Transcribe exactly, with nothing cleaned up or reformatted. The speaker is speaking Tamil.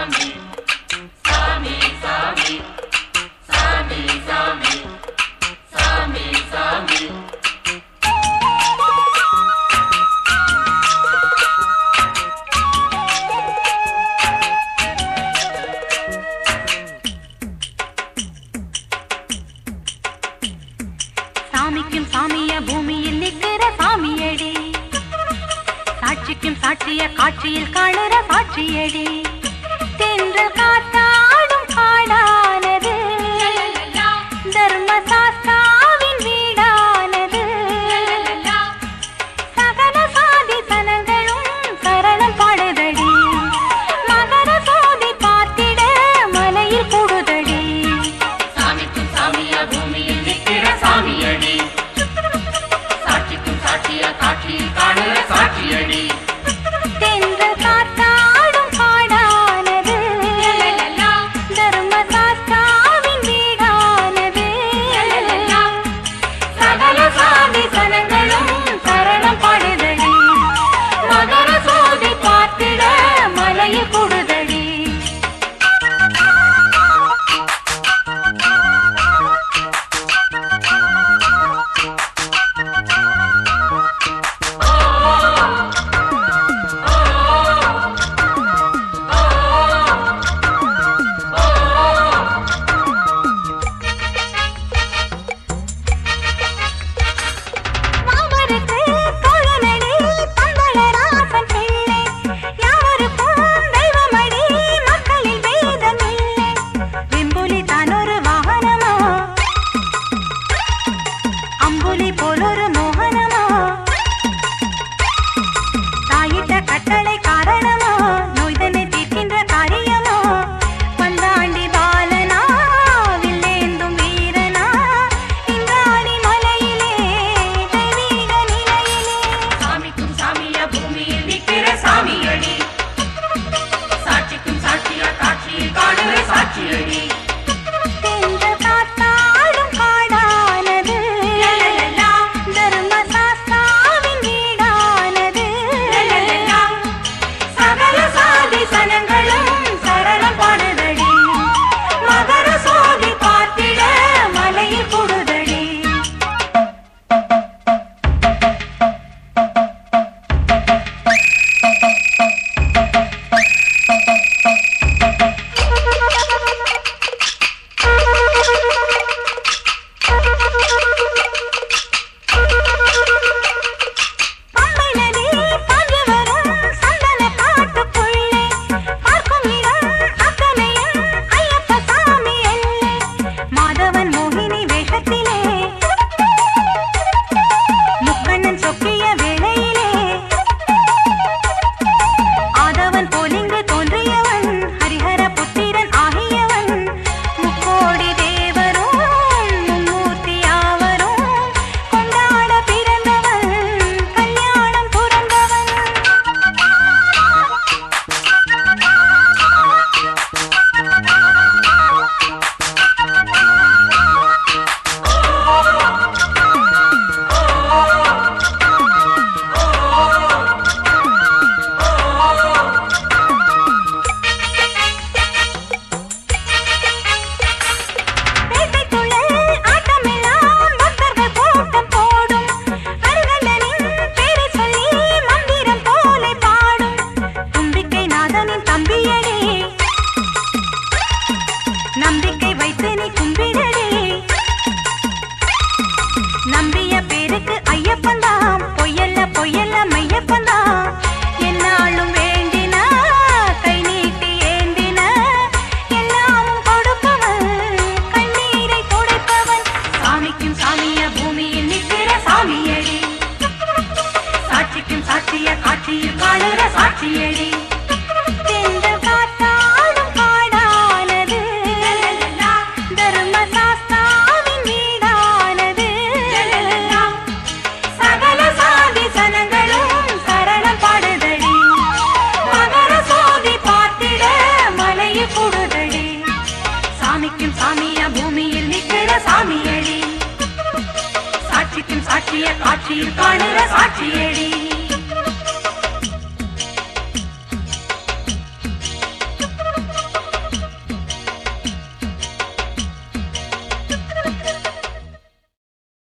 சாமிக்கும் சாமிய பூமியில் நிற்கிற சாமியடி, சாட்சிக்கும் சாட்சிய காட்சியில் காணுற சாட்சியடி. தென்றல் காத்தாடும் காடானது, தர்ம சாஸ்தாவின் வீடானது. சகல சாதி சனங்களும் சரணம் பாடுதடி, மகர சோதி பார்த்திட மலையில் கூடுதடி. சாமிக்கும் சாமிய பூமியில் நிற்கிற சாமியடி, சாட்சிக்கும் சாட்சிய காட்சியில் காணுற சாட்சியடி. தென்றல் காத்தாடும் காடானது, தர்ம சாஸ்தாவின் வீடானது. சகல சாதி சனங்களும் சரணம் பாடுதடி, மகர சோதி பார்த்திட மலையில் கூடுதடி. நம்பிக்கை வைத்து நீ கும்பிடடி, நம்பிய பேருக்கு ஐயப்பன்தான், பொய்யல்ல பொய்யல்ல மையப்பன்தான். என்னாலும் வேண்டினா கை நீட்டி ஏந்தினா எல்லாம் கொடுப்பவன், கண்ணீரை துடைப்பவன். சாமிக்கும் சாமிய பூமியில் நிற்கிற சாமியடி, சாட்சிக்கும் சாட்சிய காட்சியில் காணுற சாட்சியடி. சாமிக்கும் சாமிய பூமியில் நிற்கிற சாமியடி, சாட்சிக்கும் சாட்சிய காட்சியில் காணுற சாட்சியடி.